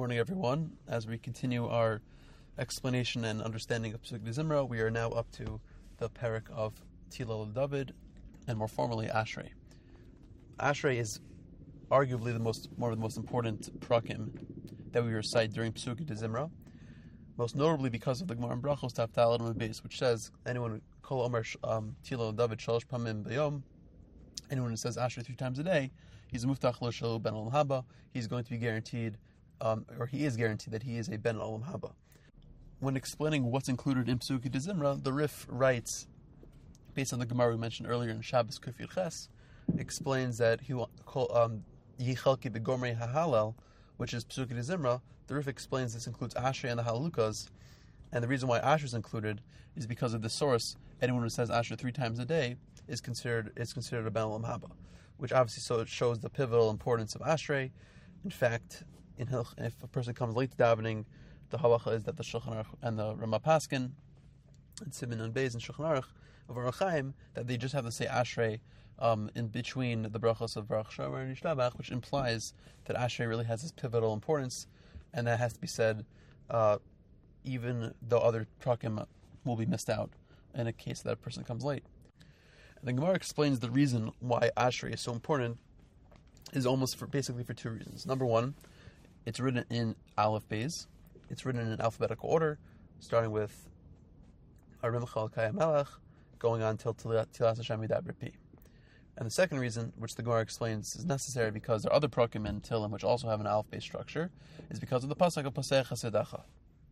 Morning, everyone. As we continue our explanation and understanding of Pesukei Zimra, we are now up to the parak of Tila David, and more formally Ashrei. Ashrei is arguably one of the most important prakim that we recite during Pesukei Zimra, most notably because of the Gemara in Brachos Taf Daled Amud Beis, which says anyone kol omer Tila David shalosh pamim b'yom, anyone who says Ashrei 3 times a day, he's a muftach lo shalu ben olam haba. He's going to be guaranteed, or he is guaranteed that he is a ben olam haba. When explaining what's included in Pesukei Zimra, the Rif writes, based on the Gemara we mentioned earlier in Shabbos Kuf Yud Ches, explains that he Yichalki begomrei hahalel, which is Pesukei Zimra. The Rif explains this includes Ashrei and the Halukas, and the reason why Ashrei is included is because of the source. Anyone who says Ashrei 3 times a day is considered a ben olam haba, which obviously so it shows the pivotal importance of Ashrei. In fact, if a person comes late to davening, the halacha is that the Shulchan Aruch and the Rama Paskin and Siman and Beis and Shulchan Aruch of Orach Chaim, that they just have to say Ashrei in between the brachos of Baruch Shomer and Yishtabach, which implies that Ashrei really has this pivotal importance, and that has to be said even though other prakim will be missed out in a case that a person comes late. And the Gemara explains the reason why Ashrei is so important is basically for 2 reasons. Number one, it's written in Aleph Beis. It's written in alphabetical order, starting with Arim Chalkai Melech, going on till Tilas Hashem Yidabr Pi. And the second reason, which the Gemara explains is necessary because there are other prakim in Tehillim which also have an Aleph-based structure, is because of the pasuk of Pasei Chasedecha.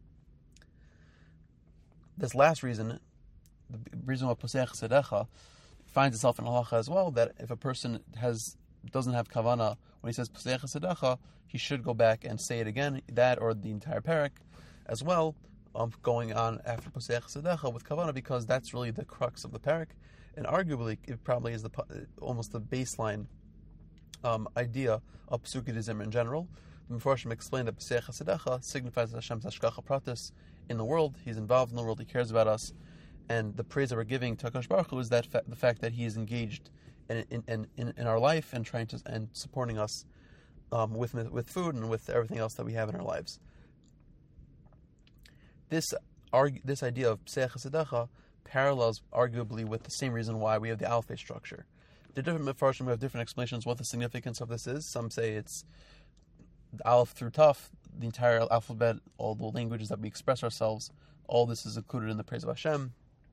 This last reason, the reason why Pasei Chasedecha finds itself in halacha as well, that if a person doesn't have kavana when he says Pasei Chasedecha, he should go back and say it again, that or the entire parak as well, going on after Pasei Chasedecha with kavana, because that's really the crux of the parak, and arguably it probably is almost the baseline idea of Pesukei Zimra in general. The Mefarshim explained that Pasei Chasedecha signifies Hashem's hashgacha pratis in the world. He's involved in the world, he cares about us, and the praise that we're giving to HaKadosh Baruch Hu is that the fact that he is engaged in our life and trying to and supporting us with food and with everything else that we have in our lives. This idea of Pesei Chasedecha parallels arguably with the same reason why we have the Aleph structure. The different Mefarshim have different explanations what the significance of this is. Some say it's the Aleph through Taf, the entire alphabet, all the languages that we express ourselves, all this is included in the praise of Hashem.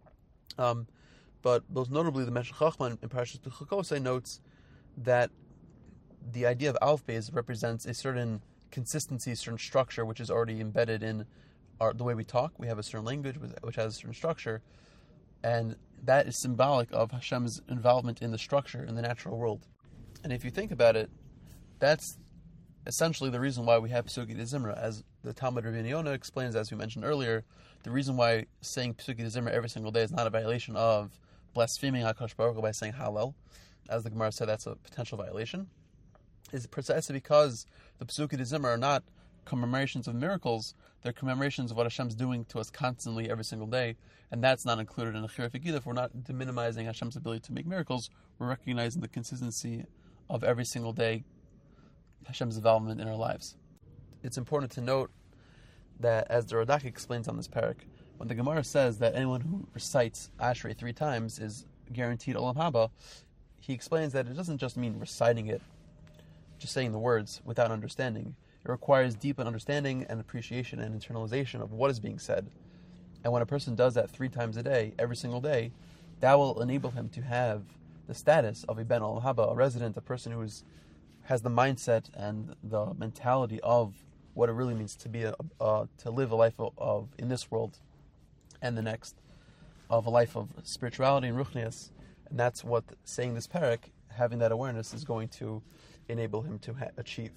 But most notably, the Meshech Chochmah in Parashas Bechukosai notes that the idea of Aleph Beis represents a certain consistency, certain structure, which is already embedded in the way we talk. We have a certain language which has a certain structure, and that is symbolic of Hashem's involvement in the structure in the natural world. And if you think about it, that's essentially the reason why we have Pesukei Zimra. As the Talmud Rabbeinu Yonah explains, as we mentioned earlier, the reason why saying Pesukei Zimra every single day is not a violation of blaspheming HaKadosh Baruch Hu by saying Hallel, as the Gemara said that's a potential violation, is precisely because the Pesukei Zimra are not commemorations of miracles, they're commemorations of what Hashem's doing to us constantly every single day, and that's not included in the Chiruf Yigidaf. We're not minimizing Hashem's ability to make miracles, we're recognizing the consistency of every single day Hashem's involvement in our lives. It's important to note that, as the Radak explains on this parak, when the Gemara says that anyone who recites Ashrei 3 times is guaranteed Olam Haba, he explains that it doesn't just mean reciting it, just saying the words without understanding. It requires deep understanding and appreciation and internalization of what is being said. And when a person does that 3 times a day, every single day, that will enable him to have the status of a Ben Olam Haba, a resident, a person who has the mindset and the mentality of what it really means to be to live a life of in this world and the next, of a life of spirituality and ruchnias. And that's what saying this parak, having that awareness, is going to enable him to achieve.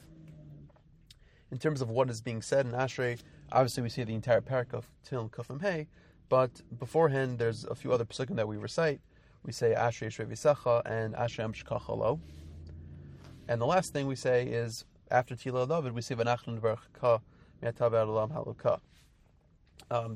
In terms of what is being said in Ashrei, obviously we see the entire parak of Tehillim Kuf Mem Hey, but beforehand there's a few other pasukim that we recite. We say Ashrei Yishrei V'Yisacha and Ashrei Amshkacha Lo. And the last thing we say is, after Tila David, we say V'nachnu Nevarchka Me'ata V'ad Olam Halukah.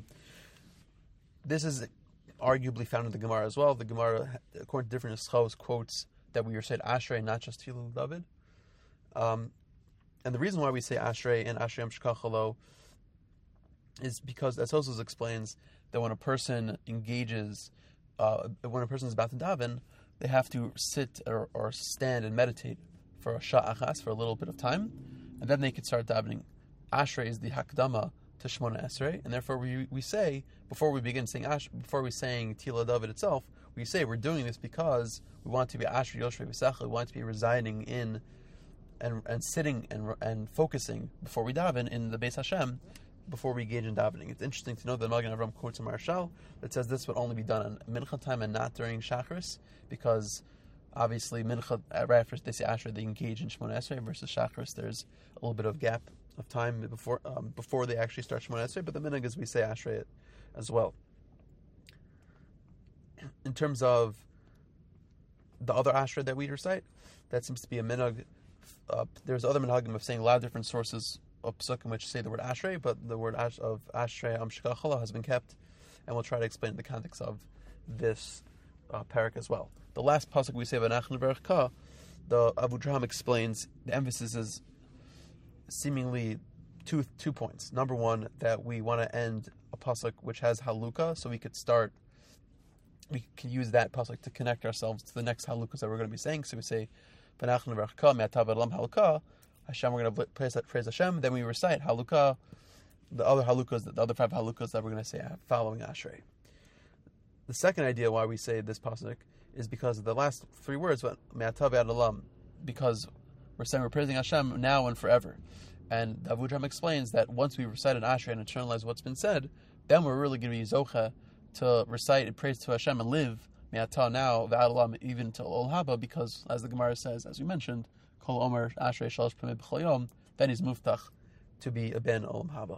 This is arguably found in the Gemara as well. The Gemara, according to different Neschos, quotes that we recite Ashrei, not just Tila David. And the reason why we say Ashrei and Ashrei Amshkachalo is because, as Tosfos explains, that when a person engages, when a person is about to daven, they have to sit or stand and meditate for a sha'achas, for a little bit of time, and then they can start davening. Ashrei is the hakdama to Shmona Esrei, and therefore we say, before we begin saying before we saying Tila David itself, we say we're doing this because we want to be Ashrei Yoshrei V'Sachel, we want to be residing in and sitting and focusing before we daven in the Beis Hashem, before we engage in davening. It's interesting to know that Magen Avram quotes a Marshal that says this would only be done in Mincha time and not during Shacharis, because obviously Mincha, right after they say Ashrei, they engage in Shmona Esrei, versus Shacharis, there's a little bit of gap of time before they actually start Shmona Esrei, but the minhag is we say Ashrei it as well. In terms of the other Ashrei that we recite, that seems to be a minhag. There's other minhagim of saying a lot of different sources of psukim which say the word Ashrei, but the word of Ashrei Amshkachalo has been kept, and we'll try to explain the context of this parak as well. The last pasuk we say V'anachnu Nevarechka, the Abu Draham explains the emphasis is seemingly two points. Number one, that we want to end a pasuk which has halukah, so we can use that pasuk to connect ourselves to the next halukas that we're going to be saying. So we say V'anachnu Nevarechka me'atav ad olam halukah. Hashem, we're going to praise Hashem. Then we recite halukah, the other halukas, the other 5 halukas that we're going to say following Ashrei. The second idea why we say this pasuk is because of the last 3 words, me'atav ad olam, because we're saying we're praising Hashem now and forever. And Abu Draham explains that once we recite an Ashrei and internalize what's been said, then we're really going to be zocha to recite and praise to Hashem and live me'atah now, v'ad olam, even till Ol Haba, because as the Gemara says, as we mentioned, Kol Omer Ashrei Shalosh Pamei B'chol Yom, then he's muftach to be a ben Olam Haba.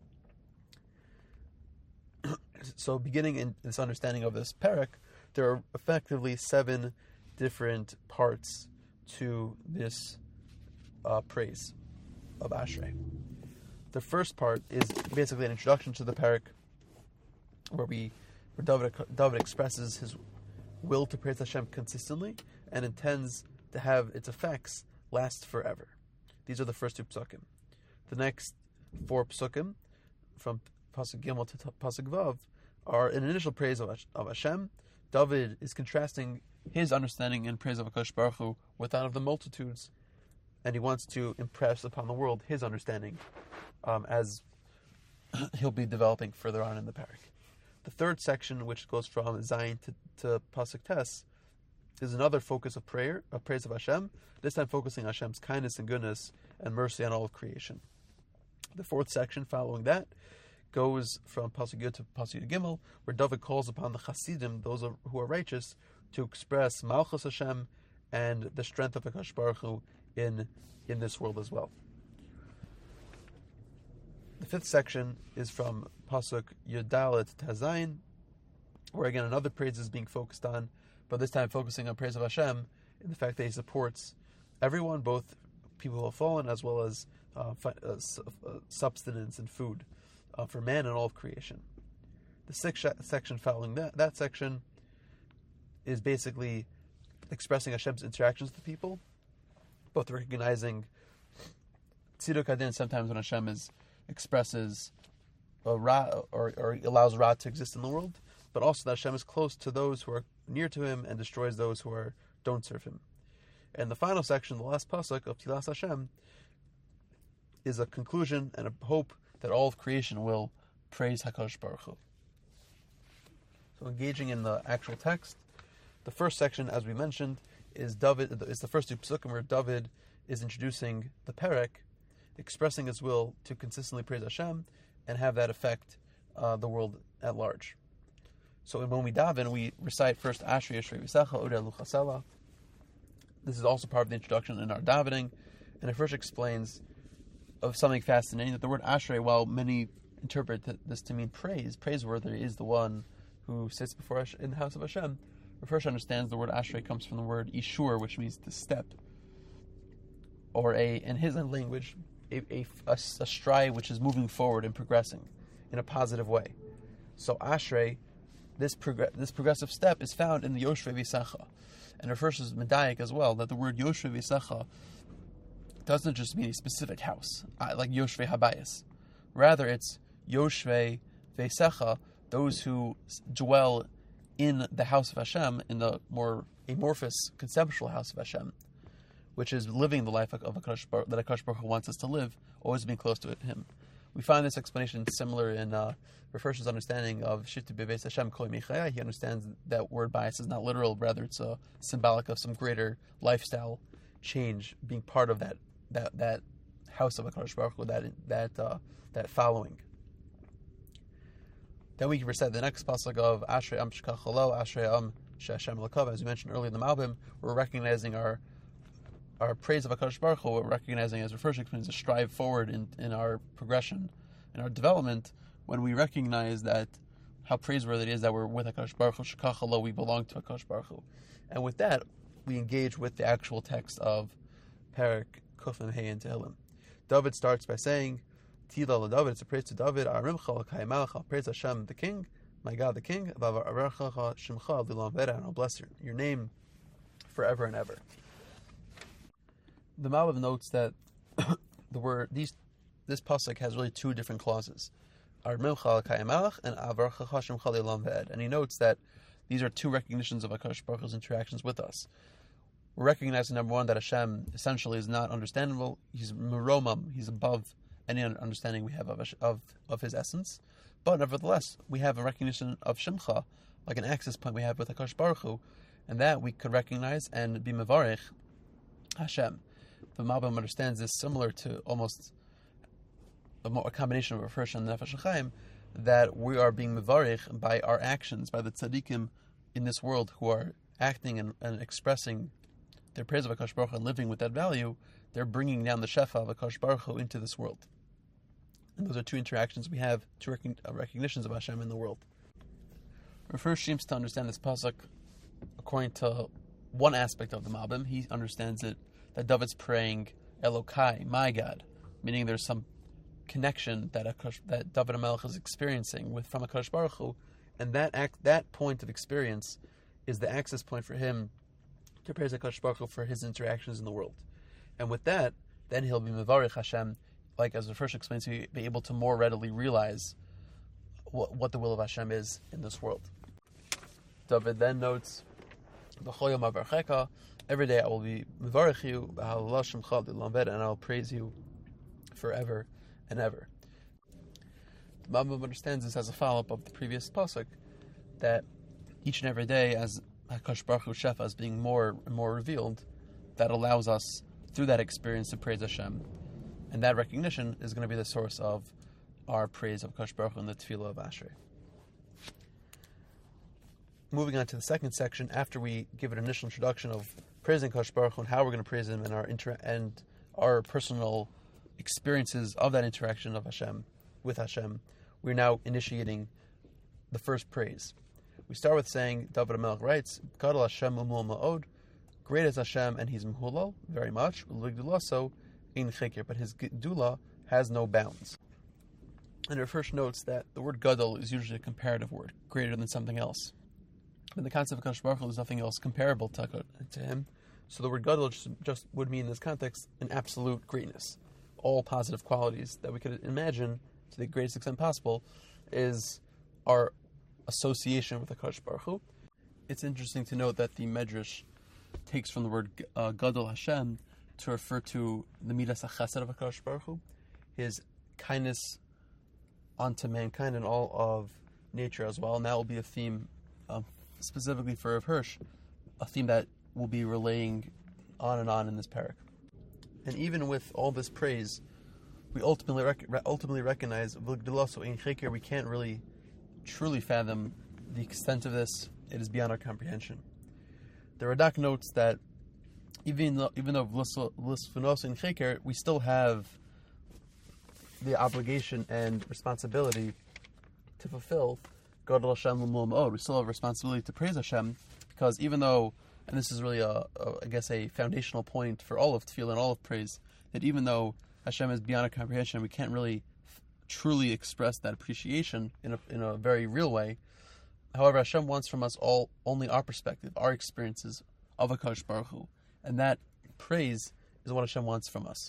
So beginning in this understanding of this parak, there are effectively 7 different parts to this praise of Ashrei. The first part is basically an introduction to the parak, where David expresses his will to praise Hashem consistently and intends to have its effects last forever. These are the first 2 psukim. The next 4 psukim, from pasuk Gimel to pasuk Vav, are an initial praise of Hashem. David is contrasting his understanding and praise of HaKadosh Baruch Hu with that of the multitudes, and he wants to impress upon the world his understanding, as he'll be developing further on in the parak. The third section, which goes from Zayin to pasuk Tes, is another focus of prayer, of praise of Hashem, this time focusing on Hashem's kindness and goodness and mercy on all of creation. The fourth section following that goes from Pasuk Yud to Pasuk Gimel, where David calls upon the Chasidim, those who are righteous, to express Malchus Hashem and the strength of HaKadosh Baruch Hu in this world as well. The fifth section is from Pasuk Yud Dalet to Zayin, where again another praise is being focused on, but this time focusing on praise of Hashem in the fact that He supports everyone, both people who have fallen as well as subsistence and food for man and all of creation. The sixth section following that section is basically expressing Hashem's interactions with people, both recognizing Tziduk Hadin, sometimes when Hashem expresses a Ra or allows Ra to exist in the world, but also that Hashem is close to those who are near to Him and destroys those who don't serve Him. And the final section, the last pasuk of Tilas Hashem, is a conclusion and a hope that all of creation will praise HaKadosh Baruch Hu. So engaging in the actual text, the first section, as we mentioned, is the first 2 psukim where David is introducing the perek, expressing his will to consistently praise Hashem and have that affect the world at large. So when we daven, we recite first Ashrei Yoshrei V'Sachel Odeh Luchasela. This is also part of the introduction in our davening, and it first explains of something fascinating, that the word Ashrei, while many interpret this to mean praiseworthy is the one who sits before us in the house of Hashem. First understands the word Ashrei comes from the word Ishur, which means to step, or in his language, a stride which is moving forward and progressing in a positive way. So Ashrei, this progressive step, is found in the Yoshrei V'Sacha, and refers to Medayik as well, that the word Yoshrei V'Sacha doesn't just mean a specific house, like Yoshvei Habayis. Rather, it's Yoshvei Veisecha, those who dwell in the house of Hashem, in the more amorphous, conceptual house of Hashem, which is living the life of HaKadosh Baruch, that HaKadosh Baruch Hu wants us to live, always being close to Him. We find this explanation similar in Rav Hirsch's understanding of Shivti Bebeis Hashem Kol Michaya. He understands that word bias is not literal, rather it's symbolic of some greater lifestyle change, being part of that house of HaKadosh Baruch Hu, that following. Then we can recite the next pasuk of Ashrei Am Shkachalo, Ashrei Am She'Hashem Lakav. As we mentioned earlier in the Malbim, we're recognizing our praise of HaKadosh Baruch Hu. We're recognizing, as Rav Hirsch explains, to strive forward in our progression, in our development, when we recognize that how praiseworthy it is that we're with HaKadosh Baruch Hu. Shkachalo, we belong to HaKadosh Baruch Hu. And with that, we engage with the actual text of Perek Kuf Mem Hey in Tehillim. David starts by saying, Tila LaDavid, it's a praise to David, Arimcha L'Kayim Melech, I'll praise Hashem the King, my God the King, and I'll bless your name forever and ever. The Malbim notes that this pasuk has really two different clauses, Arimcha L'Kayim Melech and Avarchacha Shemcha L'Olam Ve'ed. And he notes that these are two recognitions of HaKadosh Baruch Hu's interactions with us. We're recognizing, number one, that Hashem essentially is not understandable. He's meromam, he's above any understanding we have of his essence. But nevertheless, we have a recognition of Shemcha, like an access point we have with HaKadosh Baruch Hu, and that we could recognize and be mevarich Hashem. The Malbim understands this similar to almost a combination of Rav Hirsch and the Nefesh HaChaim, that we are being mevarich by our actions, by the tzaddikim in this world who are acting and expressing their praise of HaKadosh Baruch Hu and living with that value. They're bringing down the shefa of HaKadosh Baruch Hu into this world. And those are two interactions we have, two recognitions of Hashem in the world. Rav Hirsch seems to understand this pasuk according to one aspect of the Malbim. He understands it that David's praying Elokai, my God, meaning there's some connection that David HaMelech is experiencing from HaKadosh Baruch Hu, and that point of experience is the access point for him to praise HaKadosh Baruch Hu for his interactions in the world. And with that, then he'll be mevarich Hashem, like as the first explains, he'll be able to more readily realize what the will of Hashem is in this world. David then notes, B'chol yom avarchecha, every day I will be mevarich you, b'halala shemcha l'lamed, and I'll praise you forever and ever. The Malbim understands this as a follow-up of the previous pasuk, that each and every day, as HaKadosh Baruch Hu shefa is being more and more revealed, that allows us, through that experience, to praise Hashem. And that recognition is going to be the source of our praise of HaKadosh Baruch Hu and the tefillah of Ashrei. Moving on to the second section, after we give an initial introduction of praising HaKadosh Baruch Hu and how we're going to praise Him and our personal experiences of that interaction of Hashem with Hashem, we're now initiating the first praise. We start with saying, David HaMelech writes, Gadol Hashem umul ma'od, great is Hashem and He's mehulal, very much, u'ligdulaso ein cheker, but His gedula has no bounds. And Rav Hirsch notes that the word Gadol is usually a comparative word, greater than something else. In the concept of HaKadosh Baruch Hu, there's nothing else comparable to Him, so the word Gadol just would mean in this context an absolute greatness. All positive qualities that we could imagine to the greatest extent possible is our association with HaKadosh Baruch Hu. It's interesting to note that the Medrash takes from the word Gadol Hashem to refer to the Midas HaChesed of HaKadosh Baruch Hu, His kindness unto mankind and all of nature as well. And that will be a theme specifically for Rav Hirsch, a theme that will be relaying on and on in this parak. And even with all this praise, we ultimately recognize we can't really truly fathom the extent of this. It is beyond our comprehension. The Radak notes that even though Lisfunos in Cheker, we still have the obligation and responsibility to fulfill Gadol Hashem L'Mul Ma'od. We still have a responsibility to praise Hashem, because even though, and this is really a foundational point for all of tefillah and all of praise, that even though Hashem is beyond our comprehension, we can't really truly express that appreciation in a very real way. However, Hashem wants from us only our perspective, our experiences of HaKadosh Baruch Hu, and that praise is what Hashem wants from us.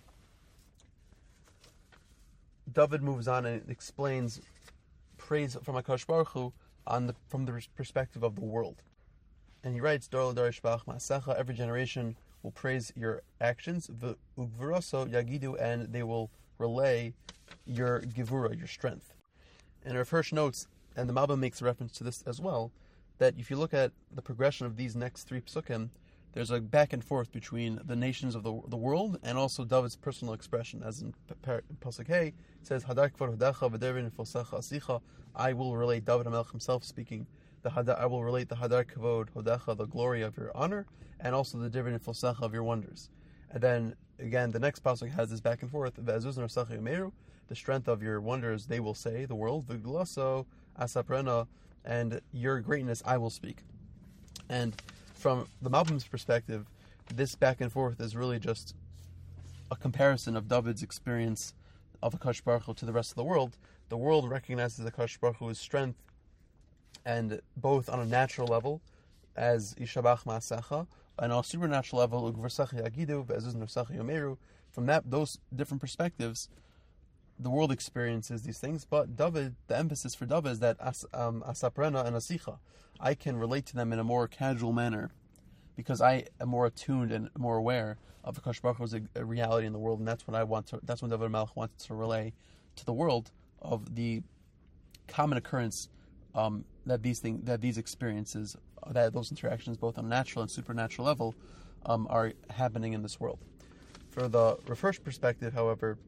David moves on and explains praise from HaKadosh Baruch Hu from the perspective of the world. And he writes, every generation will praise your actions, yagidu, and they will relay your gevura, your strength. And Rav Hirsch notes, and the Malbim makes a reference to this as well, that if you look at the progression of these next three psukim, there's a back and forth between the nations of the world and also David's personal expression. As in Pasuk Hey, it says, Hadar kvar hodacha v'dervin fosacha asicha. I will relate, David HaMelech himself speaking, I will relate the Hadar kavod hodacha, the glory of your honor, and also the dervin fosacha of your wonders. And then, again, the next Pasuk has this back and forth, Ve'azuz nosacha yomeru, the strength of your wonders, they will say, the world, v'gulaso asaprena, and your greatness I will speak. And from the Malbim's perspective, this back and forth is really just a comparison of David's experience of HaKadosh Baruch Hu to the rest of the world. The world recognizes HaKadosh Baruch Hu's strength, and both on a natural level, as Yishabach Ma'asecha, and on a supernatural level, Ugvarsachi Agidu, Ve'ezuz Nosachi Yomeru. From those different perspectives, the world experiences these things, but David, the emphasis for David is that Asaprena and Asicha, I can relate to them in a more casual manner, because I am more attuned and more aware of HaKadosh Baruch Hu's reality in the world, and that's what that's what David HaMelech wants to relay to the world, of the common occurrence that these experiences, that those interactions, both on a natural and supernatural level, are happening in this world. For the Rav Hirsch perspective, however,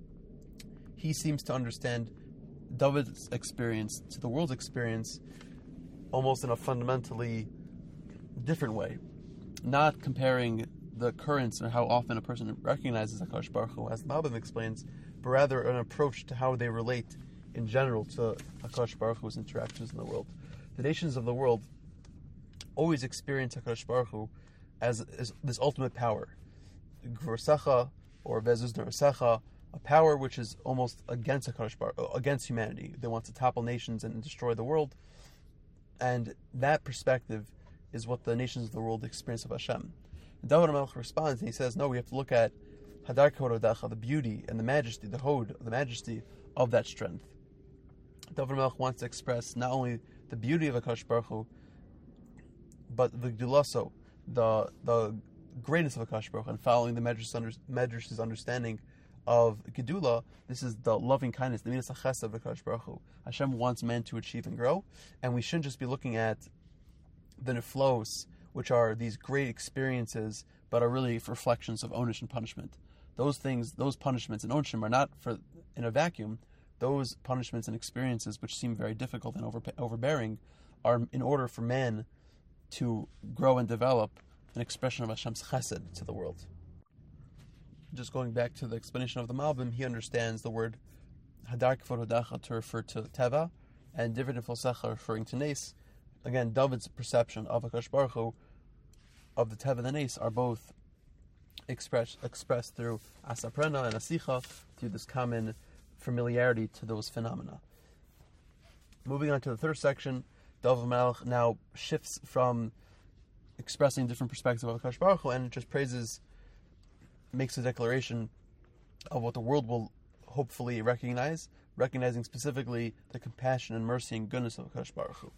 he seems to understand David's experience to the world's experience almost in a fundamentally different way, not comparing the occurrence or how often a person recognizes HaKadosh Baruch Hu, as the Malbim explains, but rather an approach to how they relate in general to HaKadosh Baruch Hu's interactions in the world. The nations of the world always experience HaKadosh Baruch Hu as this ultimate power, Gvorsacha or Ve'ezuz Nosacha, a power which is almost against HaKadosh Baruch Hu, against humanity. They want to topple nations and destroy the world. And that perspective is what the nations of the world experience of Hashem. And David HaMelech responds, and he says, no, we have to look at Hadar Kavod Hodacha, the beauty and the majesty, the majesty of that strength. David HaMelech wants to express not only the beauty of HaKadosh Baruch Hu, but the Gdulaso, the greatness of HaKadosh Baruch Hu, and following the Medrash's understanding of Gedula. This is the loving kindness, the midas hachesed of HaKadosh Baruch Hu. Hashem wants men to achieve and grow, and we shouldn't just be looking at the neflos, which are these great experiences, but are really reflections of onish and punishment. Those things, those punishments and onishim are not in a vacuum. Those punishments and experiences, which seem very difficult and overbearing, are in order for man to grow and develop an expression of Hashem's chesed to the world. Just going back to the explanation of the Malbim, he understands the word Hadar Kavod Hodacha to refer to Teva, and Divrei Fosacha referring to Nes. Again, David's perception of HaKadosh Baruch Hu, of the Teva and the Nes, are both expressed through Asaprena and Asicha, through this common familiarity to those phenomena. Moving on to the third section, David HaMelech now shifts from expressing different perspectives of HaKadosh Baruch Hu and just makes a declaration of what the world will hopefully recognizing specifically the compassion and mercy and goodness of HaKadosh Baruch Hu.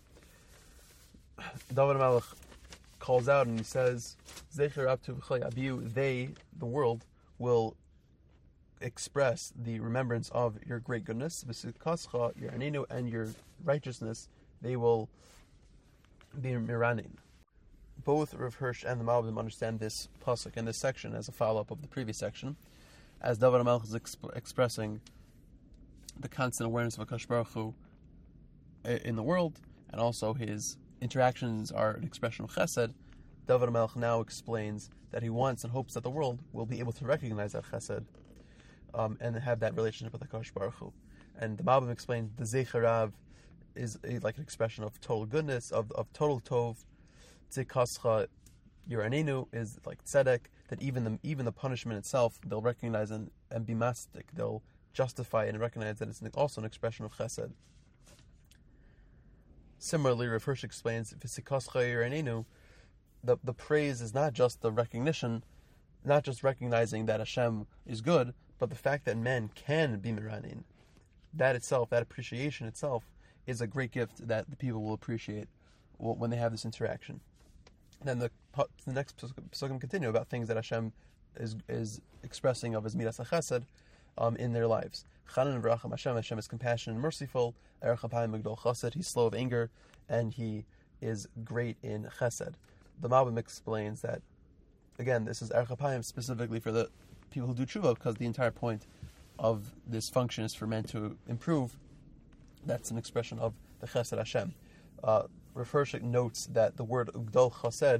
David HaMelech calls out and he says, Zecher Abtu V'chai Abiyu, they, the world, will express the remembrance of your great goodness, V'sikascha, your anenu, and your righteousness, they will be miranin. Both Rav Hirsch and the Malbim understand this pasuk and this section as a follow-up of the previous section, as David HaMelech is expressing the constant awareness of HaKadosh Baruch Hu in the world, and also his interactions are an expression of chesed. David HaMelech now explains that he wants and hopes that the world will be able to recognize that chesed and have that relationship with HaKadosh Baruch Hu. And the Malbim explains the Zeicharav is like an expression of total goodness, of total tov. Tzikascha, your anenu, is like tzedek, that even the punishment itself, they'll recognize and be mastic, they'll justify and recognize that it's also an expression of chesed. Similarly, Rav Hirsch explains, V'sikascha your anenu, the praise is not just the recognition not just recognizing that Hashem is good, but the fact that men can be miranin. That itself, that appreciation itself, is a great gift that the people will appreciate when they have this interaction. And then the next psukim continue about things that Hashem is expressing of his midas chesed in their lives. Chanan v'racham Hashem. Hashem is compassionate and merciful. Erech hapayim migdol chesed. He's slow of anger, and he is great in chesed. The Malbim explains that, again, this is Erech hapayim specifically for the people who do tshuva, because the entire point of this function is for men to improve. That's an expression of the chesed Hashem. Rav Hirschik notes that the word ugdol chesed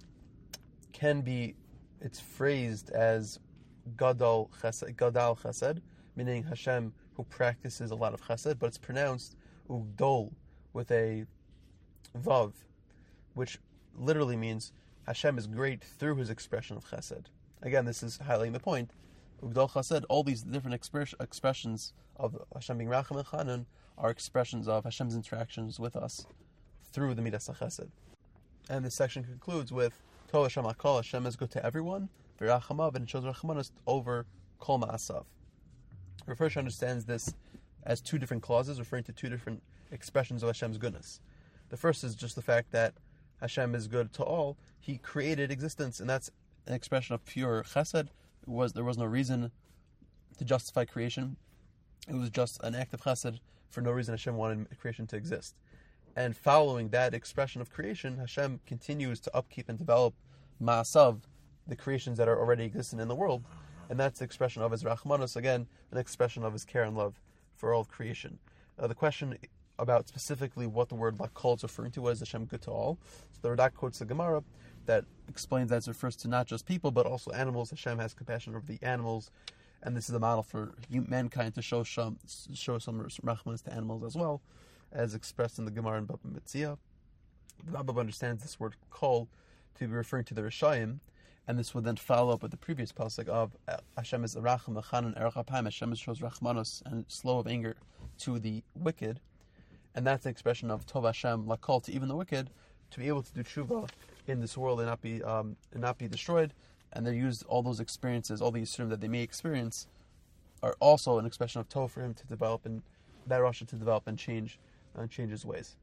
it's phrased as gadal chesed, meaning Hashem who practices a lot of chesed, but it's pronounced ugdol with a vav, which literally means Hashem is great through his expression of chesed. Again, this is highlighting the point. Ugdol chesed, all these different expressions of Hashem being racham and chanun are expressions of Hashem's interactions with us through the midas chesed. And this section concludes with Tov Hashem HaKol, Hashem is good to everyone, v'rachamav, and it shows rachmanos over kol ma'asav. Rav Hirsch understands this as two different clauses, referring to two different expressions of Hashem's goodness. The first is just the fact that Hashem is good to all. He created existence, and that's an expression of pure chesed. There was no reason to justify creation. It was just an act of chesed. For no reason Hashem wanted creation to exist. And following that expression of creation, Hashem continues to upkeep and develop ma'asav, the creations that are already existing in the world. And that's the expression of his rachmanos, again, an expression of his care and love for all of creation. The question about specifically what the word lakol is referring to, is Hashem good to all? So the Radak quotes the Gemara that explains that it refers to not just people, but also animals. Hashem has compassion over the animals, and this is a model for mankind to show some rachmanos to animals as well, as expressed in the Gemara in Baba Metzia. The Baba understands this word kol to be referring to the Rishayim, and this would then follow up with the previous pasuk of Hashem is racham v'chanan erech hapayim. Hashem shows rachmanos and slow of anger to the wicked, and that's the expression of Tov Hashem lakol, to even the wicked, to be able to do tshuva in this world and not be destroyed. And they used all those experiences, all the yisurim that they may experience, are also an expression of Tov for him to develop, and that Rasha to develop and change his ways.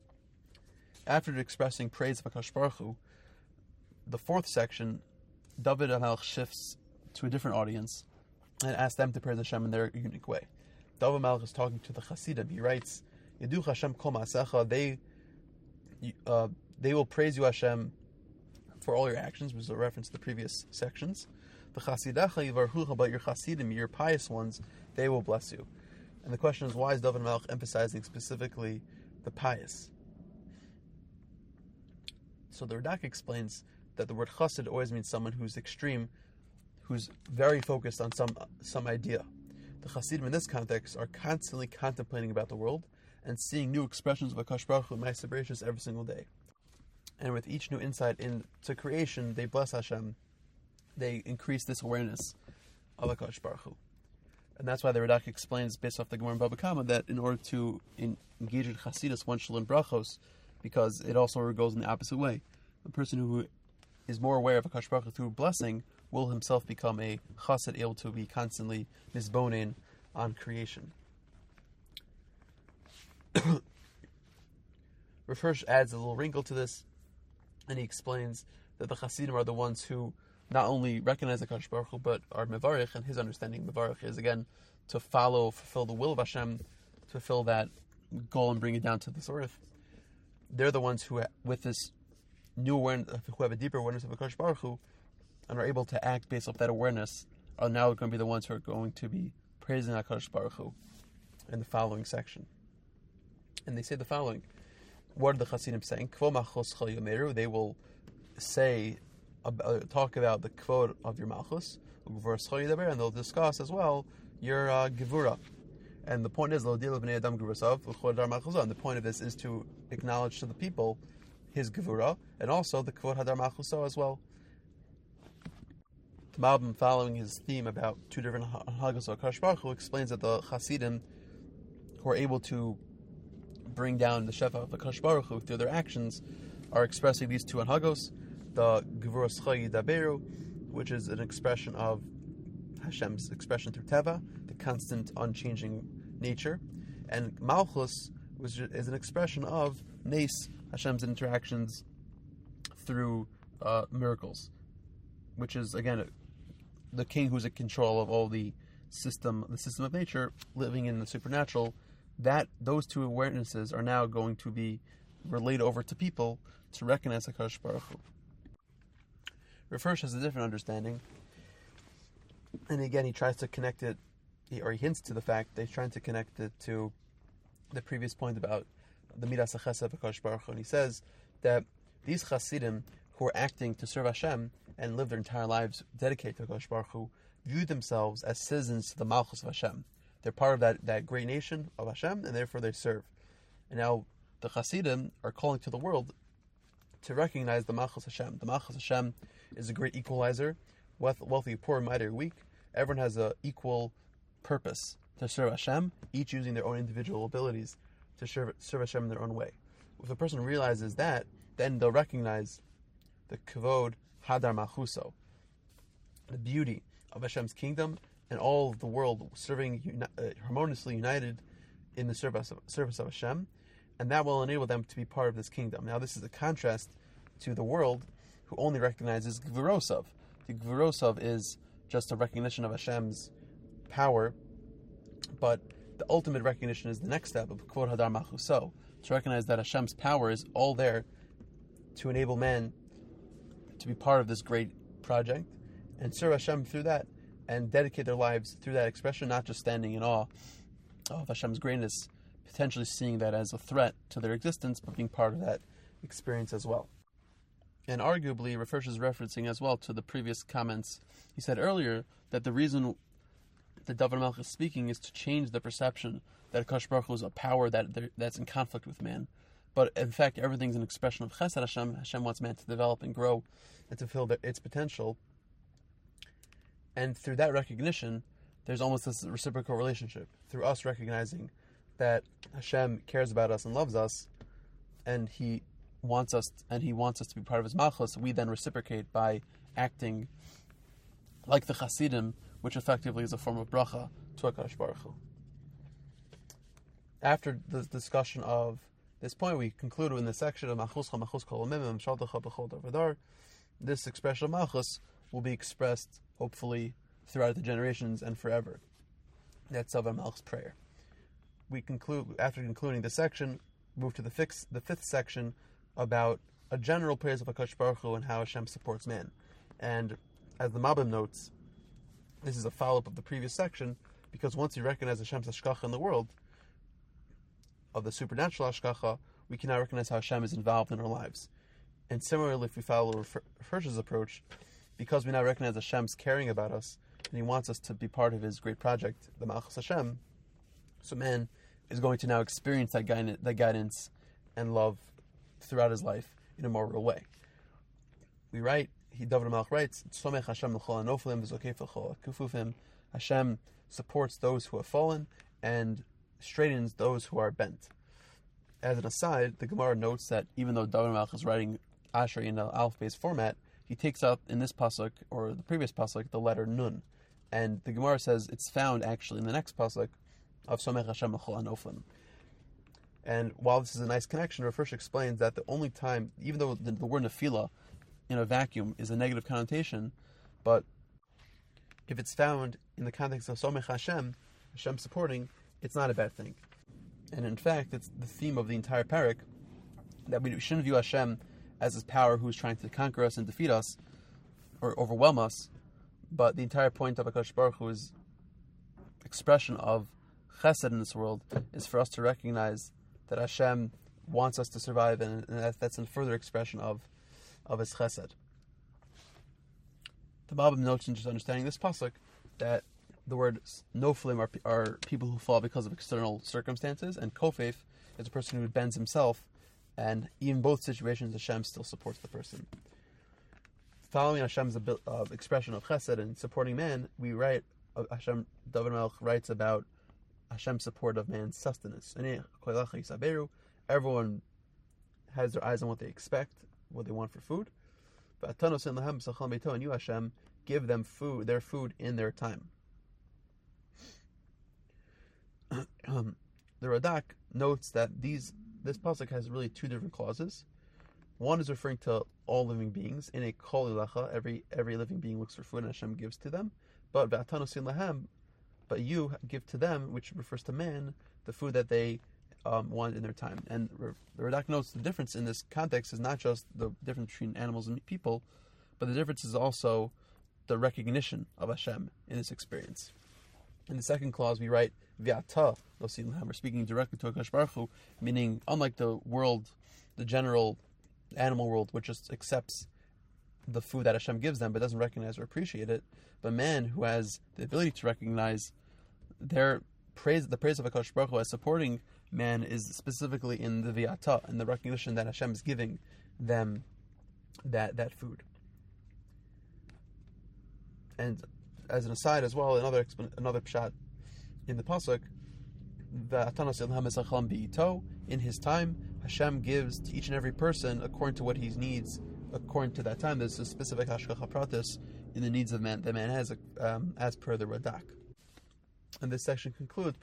After expressing praise of HaKadosh Baruch Hu, the fourth section, David HaMelech shifts to a different audience and asks them to praise Hashem in their unique way. David HaMelech is talking to the Chasidim. He writes, Yedu Hashem kol ma'asecha, they will praise you, Hashem, for all your actions, which is a reference to the previous sections. The Chasidacha yivarhucha, but your Chasidim, your pious ones, they will bless you. And the question is, why is David HaMelech emphasizing specifically the pious? So the Radak explains that the word chassid always means someone who's extreme, who's very focused on some idea. The Chasidim in this context are constantly contemplating about the world and seeing new expressions of HaKadosh Baruch Hu and Ma'aseh Bereishis every single day. And with each new insight into creation, they bless Hashem. They increase this awareness of HaKadosh Baruch Hu. And that's why the Radak explains, based off the Gemara in Baba Kama, that in order to engage in Chasidus, one should learn brachos, because it also goes in the opposite way. A person who is more aware of HaKadosh Baruch Hu through blessing will himself become a chassid, able to be constantly misbonin on creation. Rav Hirsch adds a little wrinkle to this, and he explains that the Chasidim are the ones who not only recognize the HaKadosh Baruch Hu, but are mevarich, and his understanding mevarich is, again, to fulfill the will of Hashem, to fulfill that goal and bring it down to this earth. They're the ones who, with this new awareness, who have a deeper awareness of HaKadosh Baruch Hu, and are able to act based off that awareness, are now going to be the ones who are going to be praising HaKadosh Baruch Hu in the following section. And they say the following. What are the Chasidim saying? They will say, talk about the kvod of your malchus, and they'll discuss as well your gevura. And the point is, and the point of this is to acknowledge to the people his gevura, and also the kvod hadar malchuso as well. The Malbim, following his theme about two different hagos of HaKadosh Baruch Hu, explains that the Chasidim, who are able to bring down the shefa of HaKadosh Baruch Hu through their actions, are expressing these two anhagos, the Gevuras Chayi Daberu, which is an expression of Hashem's expression through Teva, the constant, unchanging nature, and Malchus is an expression of Nes, Hashem's interactions through miracles, which is again the king who's in control of all the system of nature, living in the supernatural. That those two awarenesses are now going to be relayed over to people to recognize HaKadosh Baruch Hu. Rav Hirsch has a different understanding, and again he tries to connect it, or he hints to the fact that he's trying to connect it to the previous point about the Midas HaChesed of HaKadosh Baruch Hu, and he says that these Chasidim who are acting to serve Hashem and live their entire lives dedicated to HaKadosh Baruch Hu view themselves as citizens to the Malchus of Hashem. They're part of that great nation of Hashem, and therefore they serve. And now the Chasidim are calling to the world to recognize the Malchus Hashem. The Malchus Hashem is a great equalizer. Wealthy, poor, mighty, or weak. Everyone has an equal purpose to serve Hashem, each using their own individual abilities to serve Hashem in their own way. If a person realizes that, then they'll recognize the kavod hadar malchuso, the beauty of Hashem's kingdom, and all of the world serving harmoniously united in the service of Hashem, and that will enable them to be part of this kingdom. Now, this is a contrast to the world, who only recognizes Gvurosov. The Gvurosov is just a recognition of Hashem's power, but the ultimate recognition is the next step of Kvod Hadar Malchuso, to recognize that Hashem's power is all there to enable man to be part of this great project and serve Hashem through that, and dedicate their lives through that expression, not just standing in awe of Hashem's greatness, potentially seeing that as a threat to their existence, but being part of that experience as well. And arguably, Rav Hirsch is referencing as well to the previous comments. He said earlier that the reason that David Melch is speaking is to change the perception that HaKadosh Baruch Hu is a power that's in conflict with man. But in fact, everything's an expression of Chesed Hashem. Hashem wants man to develop and grow and to fulfill its potential. And through that recognition, there's almost this reciprocal relationship. Through us recognizing that Hashem cares about us and loves us, and He wants us to be part of His Malchus, we then reciprocate by acting like the Chasidim, which effectively is a form of bracha to HaKadosh Baruch Hu. After the discussion of this point, we conclude in the section of Malchuscha Malchus Kol Amimim Shaltacha B'Chol Davadar. This expression of Malchus will be expressed, hopefully, throughout the generations and forever. That's David Melch's prayer. We conclude, after concluding this section, move to the fifth section about a general praise of HaKadosh Baruch Hu and how Hashem supports man. And as the Mabim notes, this is a follow-up of the previous section, because once we recognize Hashem's hashgacha in the world, of the supernatural hashgacha, we can now recognize how Hashem is involved in our lives. And similarly, if we follow Rav Hirsch's approach, because we now recognize Hashem's caring about us, and He wants us to be part of His great project, the Malchus Hashem, so man is going to now experience that guidance and love throughout his life in a more real way. We write, David Melch writes, Somech Hashem l'chol hanoflim v'zokef l'chol hakufufim. Hashem supports those who have fallen and straightens those who are bent. As an aside, the Gemara notes that even though David Melch is writing Asher in an Aleph-based format, he takes out in this pasuk, or the previous pasuk, the letter Nun. And the Gemara says it's found actually in the next pasuk of Somech Hashem l'chol hanoflim. And while this is a nice connection, Rav Hirsch explains that the only time, even though the word nefila in a vacuum is a negative connotation, but if it's found in the context of Somech Hashem, Hashem supporting, it's not a bad thing. And in fact, it's the theme of the entire parak, that we shouldn't view Hashem as His power who's trying to conquer us and defeat us, or overwhelm us, but the entire point of HaKadosh Baruch Hu's expression of chesed in this world is for us to recognize that Hashem wants us to survive, and that's a further expression of His chesed. The Mabim notes in just understanding this pasuk that the word noflim are people who fall because of external circumstances, and kofef is a person who bends himself, and in both situations Hashem still supports the person. Following Hashem's expression of chesed and supporting man, we write, David Melch writes about Hashem's support of man's sustenance. Everyone has their eyes on what they expect, what they want for food. And you, Hashem, give them their food in their time. The Radak notes that this pasuk has really two different clauses. One is referring to all living beings. In a kol ilacha, every living being looks for food and Hashem gives to them. But v'atanosin lahem, but you give to them, which refers to man, the food that they want in their time. And the Radak notes the difference in this context is not just the difference between animals and people, but the difference is also the recognition of Hashem in this experience. In the second clause, we write v'ata nosin lahem. We're speaking directly to HaKadosh Baruch Hu, meaning unlike the world, the general animal world, which just accepts the food that Hashem gives them but doesn't recognize or appreciate it, but man, who has the ability to recognize the praise of HaKadosh Baruch Hu as supporting man, is specifically in the v'ata, and the recognition that Hashem is giving them that food. And as an aside as well, another pshat in the pasuk, in his time, Hashem gives to each and every person according to what he needs, according to that time. There's a specific hashgacha pratis in the needs of man that man has, as per the Radak. And this section concludes,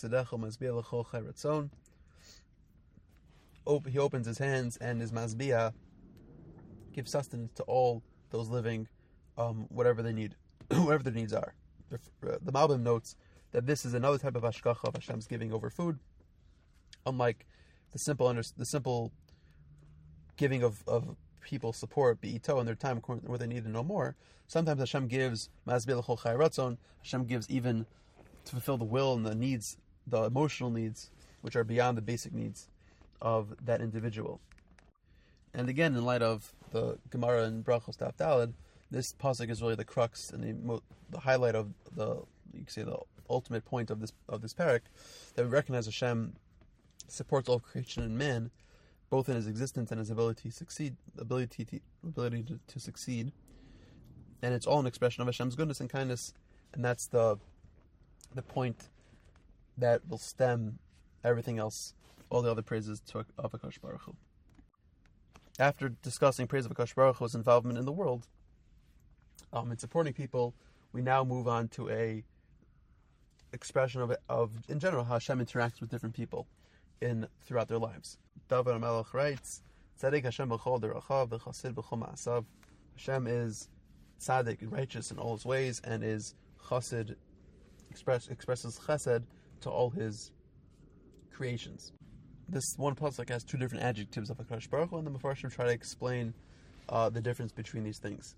he opens his hands, and his mazbiah gives sustenance to all those living, whatever they need, whatever their needs are. The Malbim notes that this is another type of hashgacha of Hashem's giving over food, unlike the simple giving of people support, be'ito, in their time where they need to know more. Sometimes Hashem gives mazbiah l'chol chai ratzon. Hashem gives even to fulfill the will and the needs, the emotional needs, which are beyond the basic needs of that individual. And again, in light of the Gemara in Brachos Daf Daled, this pasuk is really the crux and the highlight of the ultimate point of this parak, that we recognize Hashem supports all creation and man, both in his existence and his ability to succeed, to succeed, and it's all an expression of Hashem's goodness and kindness, and that's the point that will stem everything else, all the other praises of HaKadosh Baruch Hu. After discussing praise of HaKadosh Baruch Hu's involvement in the world, in supporting people, we now move on to a expression of in general how Hashem interacts with different people throughout their lives. David HaMelech writes, "Tzaddik Hashem b'chol derachav v'chasid b'chol ma'asav." Hashem is tzaddik and righteous in all his ways, and is chasid, expresses chesed to all his creations. This one pasuk has two different adjectives of HaKadosh Baruch Hu, and the Mefarshim try to explain the difference between these things.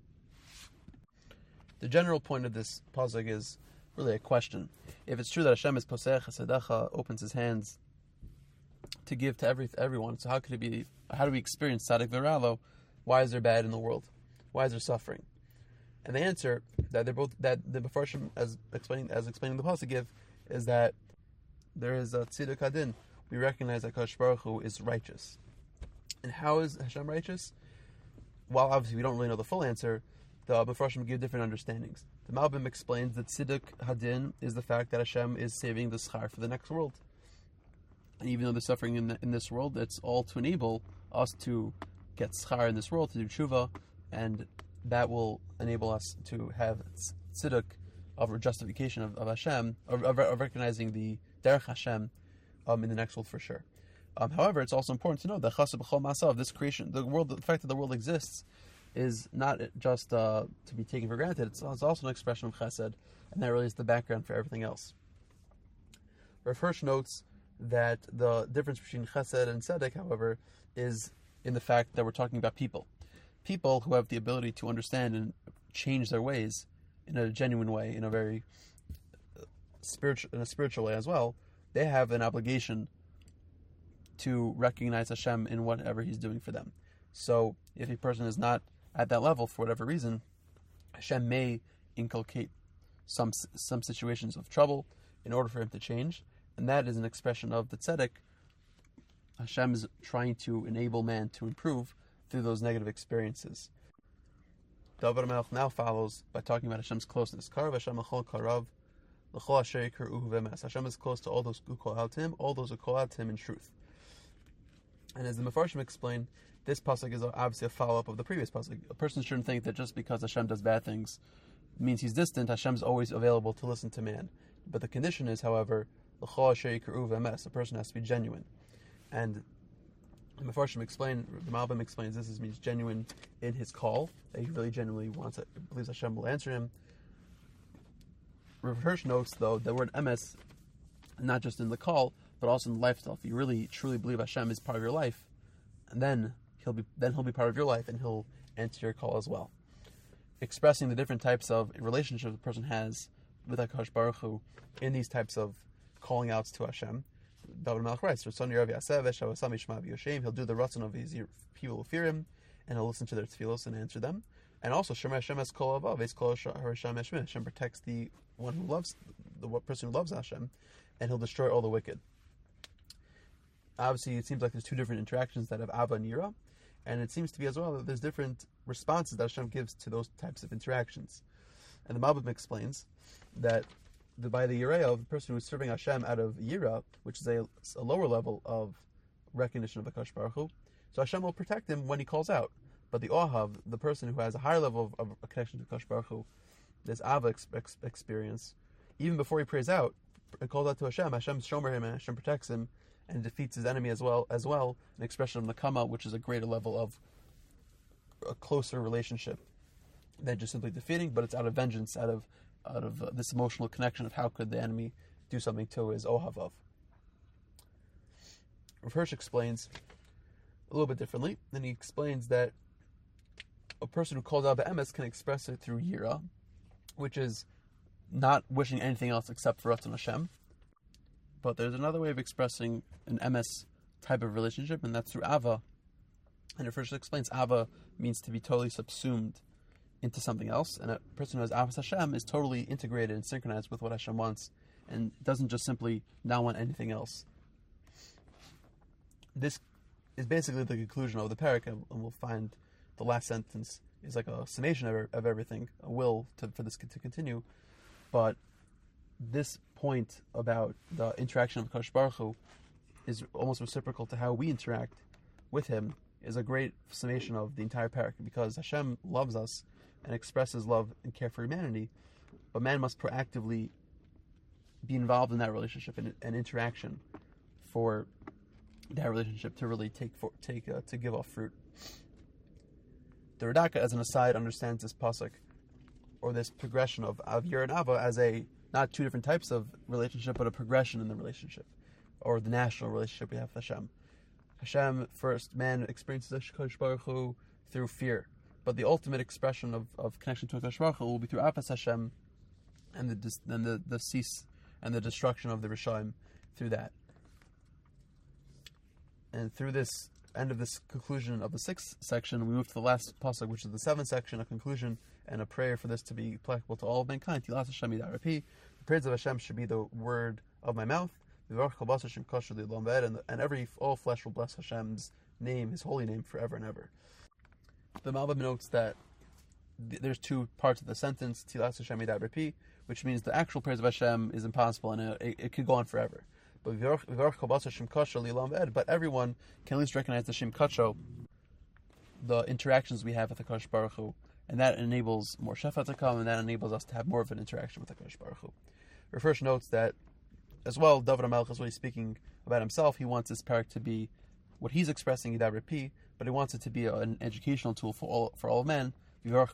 The general point of this pasuk is really a question. If it's true that Hashem is posech hasedacha, opens his hands to give to everyone, so how could it be? How do we experience tzaddik v'ralo? Why is there bad in the world? Why is there suffering? And the answer that the Mefarshim, as explaining the pasuk, give is that there is a tziduk hadin. We recognize that HaKadosh Baruch Hu is righteous. And how is Hashem righteous? Well, obviously we don't really know the full answer. The Mefarshim give different understandings. The Malbim explains that tziduk hadin is the fact that Hashem is saving the schar for the next world. And even though there's suffering in this world, it's all to enable us to get schar in this world, to do tshuva, and that will enable us to have tziduk of justification of Hashem, of recognizing the derech Hashem in the next world for sure. However, it's also important to know that chassid b'chol ma'asav, this creation, the fact that the world exists, is not just to be taken for granted. It's also an expression of chesed, and that really is the background for everything else. Rav Hirsch notes that the difference between chesed and tzedek, however, is in the fact that we're talking about people who have the ability to understand and change their ways in a genuine way, in a very spiritual way as well. They have an obligation to recognize Hashem in whatever He's doing for them. So if a person is not at that level for whatever reason, Hashem may inculcate some situations of trouble in order for him to change, and that is an expression of the tzedek. Hashem is trying to enable man to improve through those negative experiences. David HaMelech now follows by talking about Hashem's closeness. Karav Hashem l'chol karav l'chol asher yikre'uhu v'emes. Hashem is close to all those who call out to Him, all those who call out to Him in truth. And as the Mefarshim explain, this pasuk is obviously a follow-up of the previous pasuk. A person shouldn't think that just because Hashem does bad things means he's distant. Hashem's always available to listen to man. But the condition is, however, a person has to be genuine. And the Mefarshim explain, the Malbim explains this means genuine in his call, that he really genuinely believes Hashem will answer him. Rav Hirsch notes, though, the word emes, not just in the call, but also in the lifestyle. If you really truly believe Hashem is part of your life, and then he'll be part of your life, and he'll answer your call as well. Expressing the different types of relationships a person has with HaKadosh Baruch Hu in these types of calling outs to Hashem. David Melech writes, he'll do the ratzon of his people who fear him, and he'll listen to their tefillos and answer them. And also, Hashem protects the one who loves, the person who loves Hashem, and he'll destroy all the wicked. Obviously, it seems like there's two different interactions that have Ava and Yira, and it seems to be as well that there's different responses that Hashem gives to those types of interactions. And the Malbim explains that by the Yireh, the person who's serving Hashem out of Yira, which is a lower level of recognition of HaKadosh Baruch Hu, so Hashem will protect him when he calls out. But the Ohav, the person who has a higher level of a connection to HaKadosh Baruch Hu, this Ava experience, even before he prays out and calls out to Hashem, Hashem's shomer him and Hashem protects him and defeats his enemy as well, an expression of Nakama, which is a greater level of a closer relationship than just simply defeating, but it's out of vengeance, out of this emotional connection of how could the enemy do something to his Ohavav. Rav Hirsch explains a little bit differently, and he explains that a person who calls out the emes can express it through Yira, which is not wishing anything else except for Ratzon Hashem. But there's another way of expressing an emes type of relationship, and that's through Ava. And Rav Hirsch explains Ava means to be totally subsumed into something else, and a person who has Avos Hashem is totally integrated and synchronized with what Hashem wants, and doesn't just simply not want anything else. This is basically the conclusion of the parak, and we'll find the last sentence is like a summation of everything, a will for this to continue. But this point about the interaction of HaKadosh Baruch Hu is almost reciprocal to how we interact with Him, is a great summation of the entire parak, because Hashem loves us and expresses love and care for humanity, but man must proactively be involved in that relationship and interaction for that relationship to really to give off fruit. The Radaka, as an aside, understands this pasuk, or this progression of Yira and Ava, as not two different types of relationship, but a progression in the relationship, or the national relationship we have with Hashem. Hashem first, man experiences HaKadosh Baruch Hu through fear, but the ultimate expression of connection to HaKadosh Baruch Hu will be through Avos Hashem, and the cease and the destruction of the Rishaim through that. And through this end of this conclusion of the 6th section, we move to the last pasuk, which is the 7th section, a conclusion and a prayer for this to be applicable to all of mankind. Tilas Hashem Yidarapi. The prayers of Hashem should be the word of my mouth. And all flesh will bless Hashem's name, His holy name, forever and ever. The Malbim notes that there's two parts of the sentence, Tilas Hashem Yidarapi, which means the actual prayers of Hashem is impossible and it could go on forever. But everyone can at least recognize the Shem Kacho, the interactions we have with the HaKadosh Baruch Hu, and that enables more Shefa to come, and that enables us to have more of an interaction with the HaKadosh Baruch Hu. Rav Hirsch notes that, as well, David HaMelech is what he's speaking about himself. He wants this parak to be what he's expressing, Yidar Repi, but he wants it to be an educational tool for all men, to be a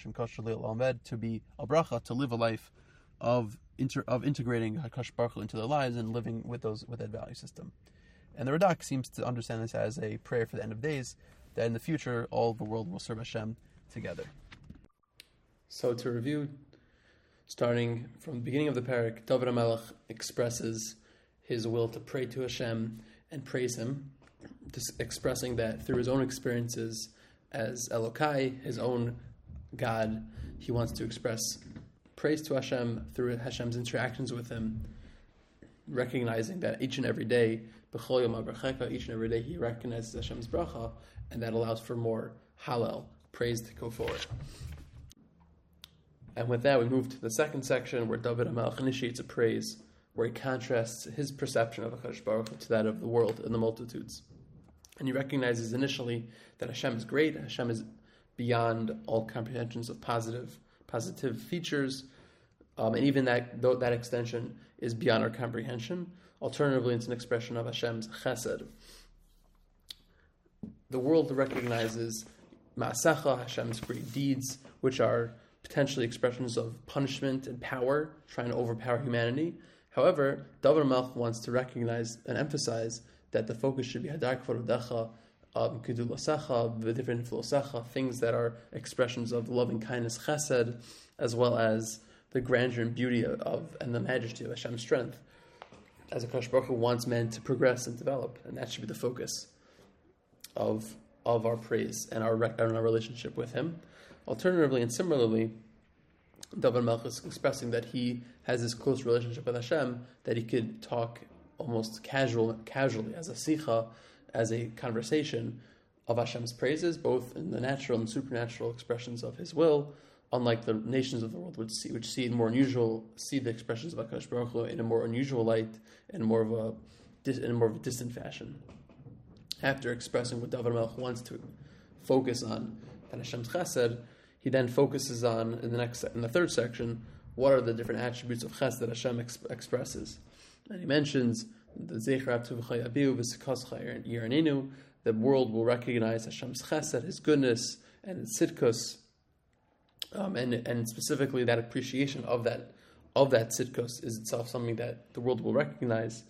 bracha, to live a life of integrating HaKadosh Baruch Hu into their lives and living with that value system. And the Radak seems to understand this as a prayer for the end of days, that in the future all the world will serve Hashem together. So to review, starting from the beginning of the parak, David HaMelech expresses his will to pray to Hashem and praise Him, expressing that through his own experiences as Elokai, his own God, he wants to express praise to Hashem through Hashem's interactions with Him, recognizing that each and every day, each and every day he recognizes Hashem's bracha, and that allows for more Hallel, praise, to go forward. And with that, we move to the second section, where David HaMelech initiates a praise, where he contrasts his perception of HaKadosh Baruch Hu to that of the world and the multitudes. And he recognizes initially that Hashem is great, Hashem is beyond all comprehensions of positive features, and even that extension is beyond our comprehension. Alternatively, it's an expression of Hashem's chesed. The world recognizes Ma'asecha, Hashem's great deeds, which are potentially expressions of punishment and power, trying to overpower humanity. However, David Melch wants to recognize and emphasize that the focus should be Hadar Kvod Odecha, Gedulasecha, V'divrin Filosecha, things that are expressions of loving kindness, chesed, as well as the grandeur and beauty and the majesty of Hashem's strength. As HaKadosh Baruch Hu wants men to progress and develop, and that should be the focus of our praise and our relationship with Him. Alternatively and similarly, David Melch is expressing that he has this close relationship with Hashem that he could talk almost casually as a sicha, as a conversation of Hashem's praises, both in the natural and supernatural expressions of His will, unlike the nations of the world which see the expressions of HaKadosh Baruch Hu in a more unusual light and more of a distant fashion. After expressing what David Melch wants to focus on Hashem's chesed, he then focuses on in the third section what are the different attributes of chesed that Hashem expresses, and he mentions the Zecher Atuv Chayabiu V'Sikas Yiranenu. The world will recognize Hashem's chesed, His goodness, and His tzidkus, and specifically that appreciation of that tzidkus is itself something that the world will recognize.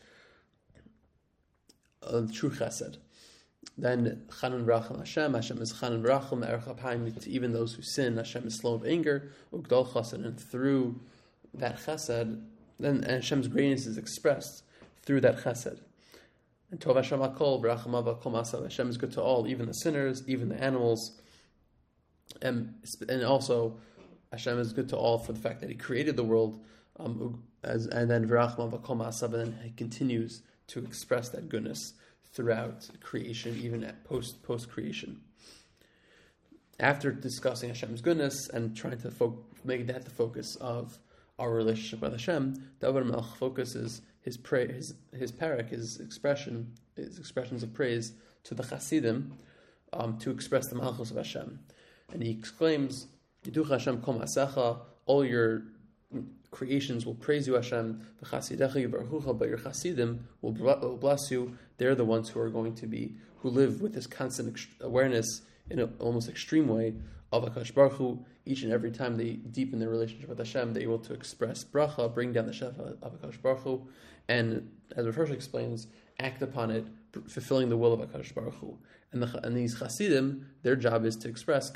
True chesed. Then Chanun V'Racham Hashem is Chanun V'Racham Erech Apayim, to even those who sin. Hashem is slow of anger, Ugdal Chesed, and through that chesed, then Hashem's greatness is expressed through that chesed. And Tov Hashem Hakol V'Racham Ava Kol Masav, Hashem is good to all, even the sinners, even the animals, and also Hashem is good to all for the fact that He created the world, and then V'Racham Ava Kol Masav, and then He continues to express that goodness throughout creation, even at post creation. After discussing Hashem's goodness and trying to make that the focus of our relationship with Hashem, David Melch focuses his parak, his expressions of praise to the Chasidim, to express the Malchus of Hashem, and he exclaims, "Yiduch Hashem kol ma'asecha," all your creations will praise you, Hashem. But your Chasidim will bless you. They're the ones who live with this constant awareness in an almost extreme way of HaKadosh Baruch Hu. Each and every time they deepen their relationship with Hashem, they're able to express bracha, bring down the shefa of HaKadosh Baruch Hu, and as Rav Hirsch explains, act upon it, fulfilling the will of HaKadosh Baruch Hu. And these Chasidim, their job is to express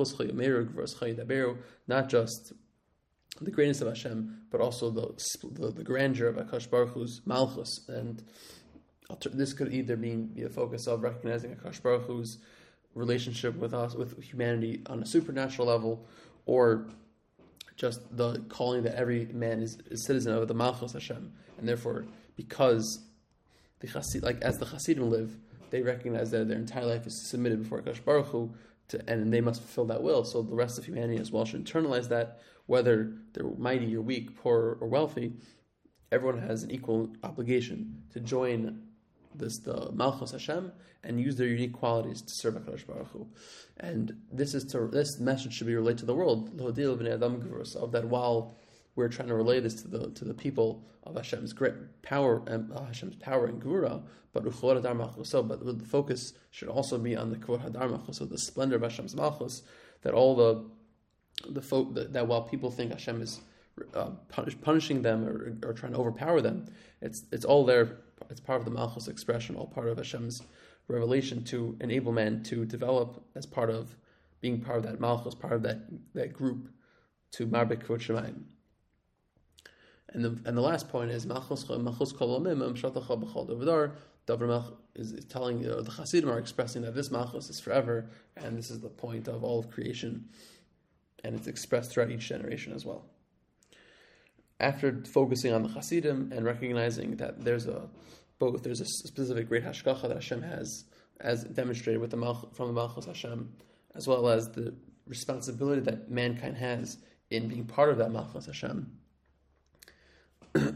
not just the greatness of Hashem, but also the grandeur of HaKadosh Baruch Hu's Malchus. And this could either be a focus of recognizing HaKadosh Baruch Hu's relationship with us, with humanity on a supernatural level, or just the calling that every man is a citizen of the Malchus Hashem, and therefore, because as the Chasidim live, they recognize that their entire life is submitted before HaKadosh Baruch Hu, and they must fulfill that will. So the rest of humanity as well should internalize that, whether they're mighty or weak, poor or wealthy. Everyone has an equal obligation to join the Malchus Hashem and use their unique qualities to serve HaKadosh Baruch Hu. And this message should be relayed to the world, of that while we're trying to relay this to the people of Hashem's great power and Gvura, but the focus should also be on the Kvod Hadar Malchus, so the splendor of Hashem's Malchus, that all that while people think Hashem is punishing them or trying to overpower them, it's all there. It's part of the Malchus expression, all part of Hashem's revelation to enable man to develop as part of being part of that Malchus, part of that group, to Marbek Kvod Shemayim. And the last point is Malchus Kol Olamim Shatacha B'Chol Davidar. David Melch is telling the Chasidim are expressing that this Malchus is forever, and this is the point of all of creation, and it's expressed throughout each generation as well. After focusing on the Chasidim and recognizing that there's a specific great hashgacha that Hashem has, as demonstrated with from the Malchus Hashem, as well as the responsibility that mankind has in being part of that Malchus Hashem,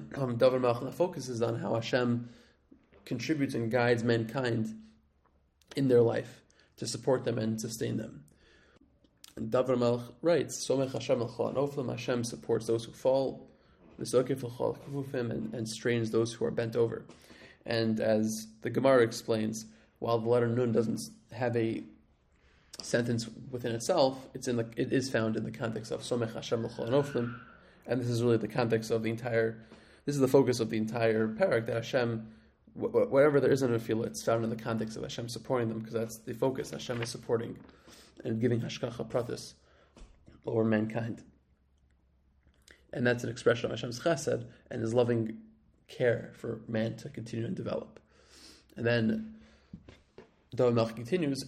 David Melch focuses on how Hashem contributes and guides mankind in their life to support them and sustain them. And David Melech writes, Somech Hashem l'chol hanoflim, Hashem supports those who fall, v'sokef l'chol kufufim, and strains those who are bent over. And as the Gemara explains, while the letter Nun doesn't have a sentence within itself, it is found in the context of Somech Hashem l'chol hanoflim, and this is really the context of the entire. This is the focus of the entire parak, that Hashem, whatever there is in a tefillah, it's found in the context of Hashem supporting them, because that's the focus. Hashem is supporting and giving hashgacha pratis over mankind. And that's an expression of Hashem's chesed and His loving care for man to continue and develop. And then David Melech continues,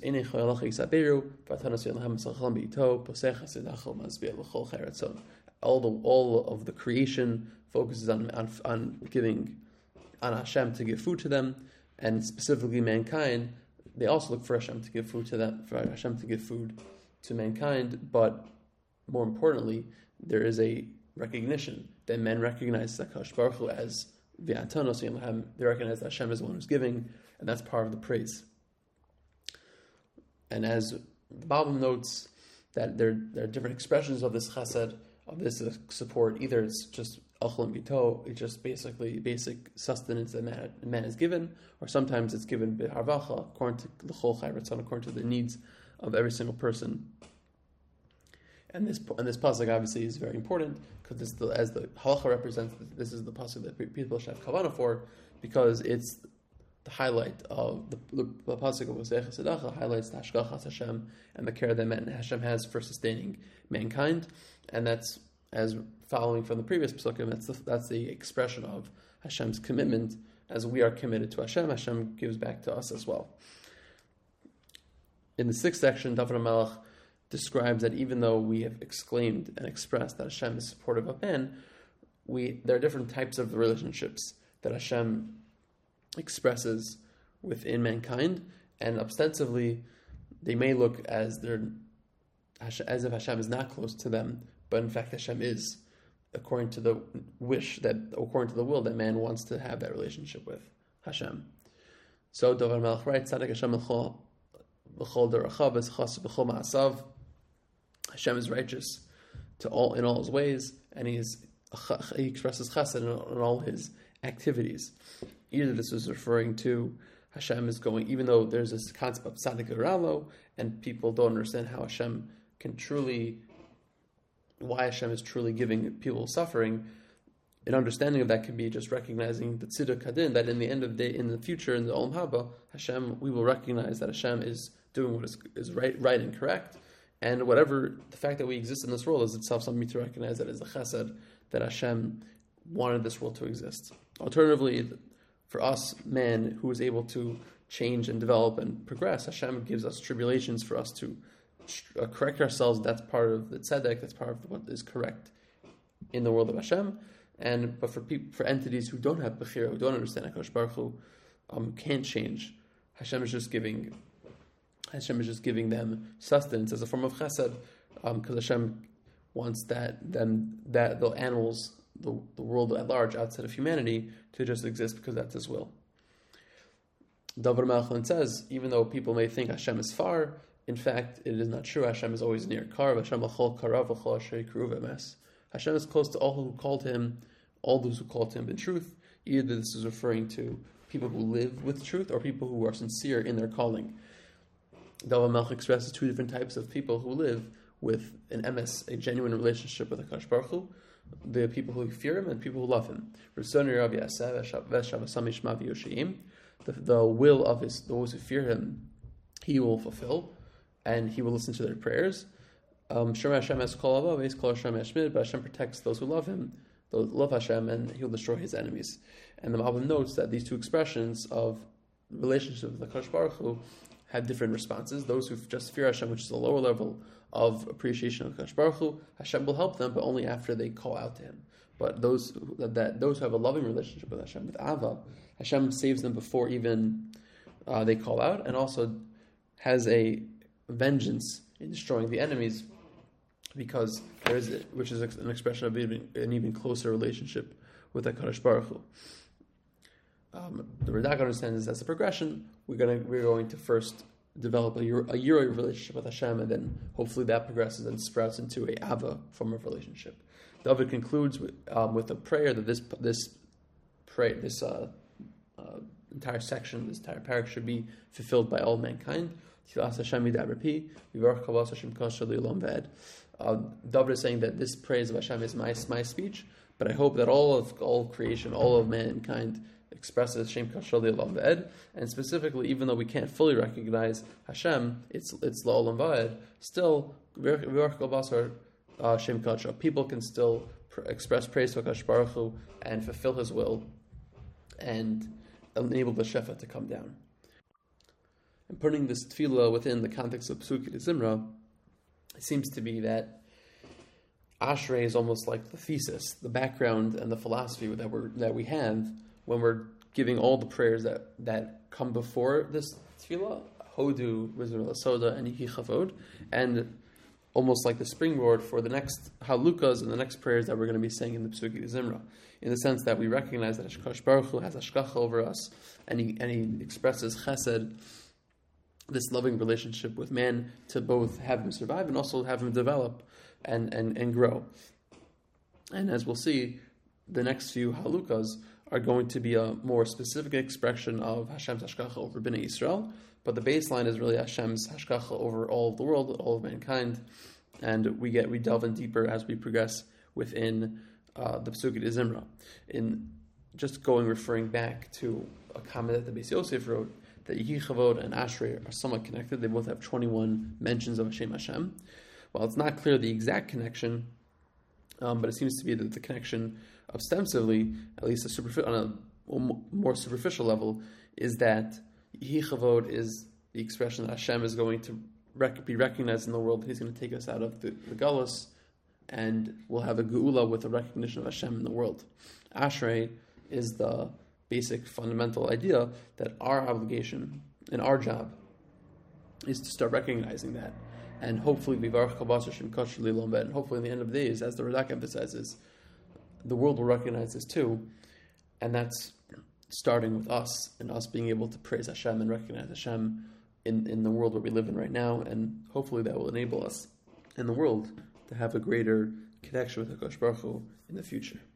all of the creation focuses on giving, on Hashem to give food to them, and specifically mankind. They also look for Hashem to give food to them, for Hashem to give food to mankind. But more importantly, there is a recognition that men recognize Hakadosh Baruch Hu as V'atanos Yilhem. They recognize that Hashem is the one who's giving, and that's part of the praise. And as the Bible notes, that there are different expressions of this chesed, of this support. Either it's just achol mito, it's just basically basic sustenance that man is given, or sometimes it's given b'harvacha, according to l'chol chai ratzon, according to the needs of every single person. And this pasuk obviously is very important, because as the halacha represents, this is the pasuk that people should have kavanah for, because it's the highlight of the pasuk of Osech Sedacha highlights the hashgachas Hashem and the care that Hashem has for sustaining mankind, and that's, as following from the previous pasukim, that's the expression of Hashem's commitment. As we are committed to Hashem, Hashem gives back to us as well. In the 6th section, David Melech describes that even though we have exclaimed and expressed that Hashem is supportive of man, there are different types of relationships that Hashem expresses within mankind, and ostensibly they may look as if Hashem is not close to them, but in fact Hashem is, according to the will that man wants to have that relationship with Hashem. So David Melech writes, Tzaddik Hashem l'chol derachav v'chas b'chol ma'asav. Hashem is righteous in all His ways, and He expresses chesed in all His activities. Either this is referring to Hashem is going, even though there's this concept of tzaddik uralo, and people don't understand how Hashem why Hashem is truly giving people suffering, an understanding of that can be just recognizing the tziduk hadin, that in the end of the day, in the future, in the Olam Haba, Hashem, we will recognize that Hashem is doing what is right and correct, and whatever, the fact that we exist in this world is itself something to recognize that is a chesed, that Hashem wanted this world to exist. Alternatively, for us, man, who is able to change and develop and progress, Hashem gives us tribulations for us to correct ourselves. That's part of the tzedek, that's part of what is correct in the world of Hashem. But for entities who don't have bechira, who don't understand HaKadosh Baruch Hu, can't change, Hashem is just giving them sustenance as a form of chesed, because Hashem wants that the animals, the world at large, outside of humanity, to just exist because that's His will. David Melech says, even though people may think Hashem is far, in fact, it is not true. Hashem is always near. Hashem is close to all who called Him, all those who called Him in truth. Either this is referring to people who live with truth or people who are sincere in their calling. David Melech expresses two different types of people who live with an emes, a genuine relationship with HaKadosh Baruch Hu, the people who fear Him and people who love Him. The will of those who fear Him, He will fulfill, and He will listen to their prayers. But Hashem protects those who love Him, those who love Hashem, and He will destroy His enemies. And the Malbim notes that these two expressions of relationship with the HaKadosh Baruch Hu have different responses. Those who just fear Hashem, which is a lower level of appreciation of HaKadosh Baruch Hu, Hashem will help them, but only after they call out to Him. But those who have a loving relationship with Hashem, with Ava, Hashem saves them before even they call out, and also has a vengeance in destroying the enemies, because which is an expression of an even closer relationship with HaKadosh Baruch Hu. The Radak understands this as a progression. We're going to first develop a Yiroi relationship with Hashem, and then hopefully that progresses and sprouts into a Ava form of relationship. David concludes with a prayer that this entire section, this entire parak should be fulfilled by all mankind. David is saying that this praise of Hashem is my speech, but I hope that all creation, all of mankind expresses Shem Kashal Le'olam V'ed, and specifically, even though we can't fully recognize Hashem, it's La'olam V'ed, still Shem Kashal. People can still express praise to HaKadosh Baruch Hu and fulfill His will and enable the Shefa to come down. And putting this tefillah within the context of Psukei Zimra, it seems to be that Ashrei is almost like the thesis, the background, and the philosophy that we have when we're giving all the prayers that come before this tefillah, Hodu, Rizal Soda, and Yehi Chavod, and almost like the springboard for the next halukas and the next prayers that we're going to be saying in the Psukei Zimra, in the sense that we recognize that HaKadosh Baruch Hu has hashgacha over us, and he expresses chesed, this loving relationship with man, to both have him survive and also have him develop and grow. And as we'll see, the next few halukas are going to be a more specific expression of Hashem's hashgacha over Bnei Yisrael, but the baseline is really Hashem's hashgacha over all of the world, all of mankind, and we delve in deeper as we progress within the Psukei Zimra. In just referring back to a comment that the Beis Yosef wrote, that Yehi Chavod and Ashrei are somewhat connected. They both have 21 mentions of Hashem. While it's not clear the exact connection, but it seems to be that the connection ostensively, at least on a more superficial level, is that Yehi Chavod is the expression that Hashem is going to be recognized in the world. He's going to take us out of the galus, and we'll have a geula with a recognition of Hashem in the world. Ashrei is the basic fundamental idea that our obligation and our job is to start recognizing that, and hopefully and hopefully in the end of the days, as the Radak emphasizes, the world will recognize this too, and that's starting with us and us being able to praise Hashem and recognize Hashem in the world where we live in right now, and hopefully that will enable us in the world to have a greater connection with HaKadosh Baruch Hu in the future.